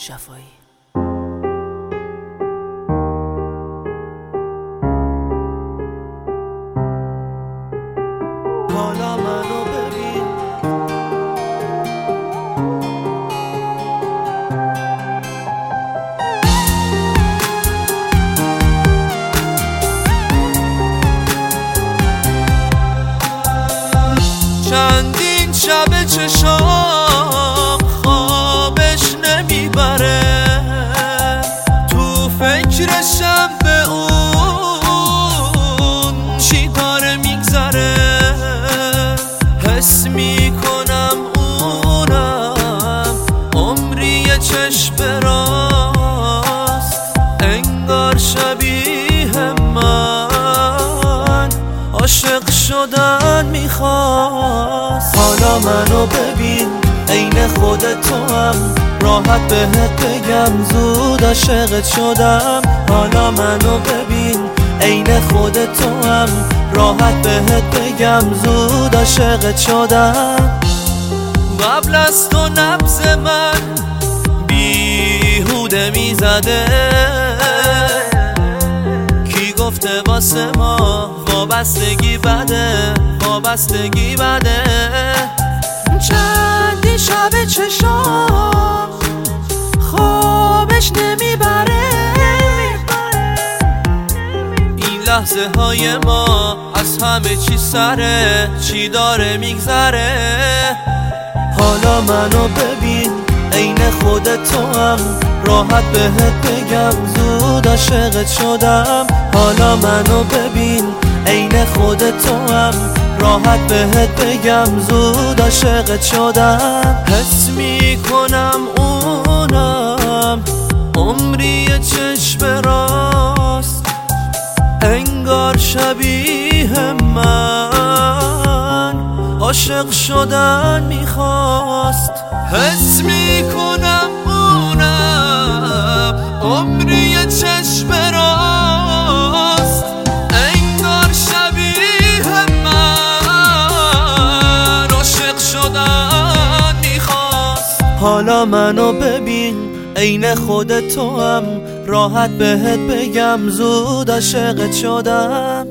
شفایی. حالا منو ببین، چندین شب چشام خوابش نمیبره، تو فکرشم به اون چی داره میگذره، حس میکنم اونم عمری چشم راست، انگار شبیه من عاشق شدن میخواست. حالا منو ببین عین خودت تو هم، راحت بهت بگم زود عاشقت شدم. حالا منو ببین عین خودت تو هم، راحت بهت بگم زود عاشقت شدم. قبل از تو نبض من بیهوده میزده، کی گفته واسه ما وابستگی بده، وابستگی بده. چندی شب چشام خوابش نمیبره، این لحظه های ما از همه چی سره، چی داره میگذره. حالا منو ببین عین خودت تو هم، راحت بهت بگم زود عاشقت شدم. حالا منو ببین عین خودت تو هم، راحت بهت بگم زود عاشقت شدم. حس میکنم اونم عمری چشم راست، انگار شبیه من عاشق شدن میخواست. حس میکنم اونم عمری چشم راست، انگار شبیه من عاشق شدن میخواست. حالا منو ببین عین خودت تو هم، راحت بهت بگم زود عاشقت شدم.